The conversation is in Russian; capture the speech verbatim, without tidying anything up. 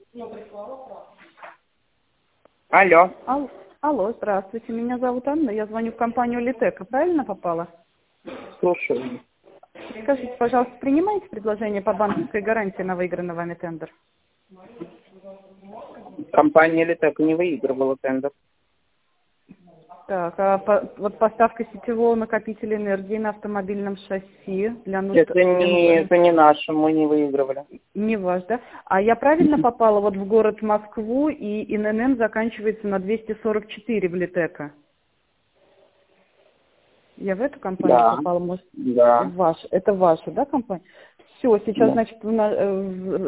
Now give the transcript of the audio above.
Алло. Ал- Алло, здравствуйте, меня зовут Анна, я звоню в компанию Литека, правильно попала? Слушаю. Скажите, пожалуйста, принимаете предложение по банковской гарантии на выигранный вами тендер? Компания Литек не выигрывала тендер. Так, а по- вот поставка сетевого накопителя энергии на автомобильном шасси для нужд... Это не, это не наше, мы не выигрывали. Не ваш, да? А я правильно попала вот в город Москву, и эн эн эн заканчивается на двести сорок четыре в Литека? Я в эту компанию Да. попала, может, Да. в ваш, это ваша, да, компания? Все, сейчас, Да. значит, у нас, э, в-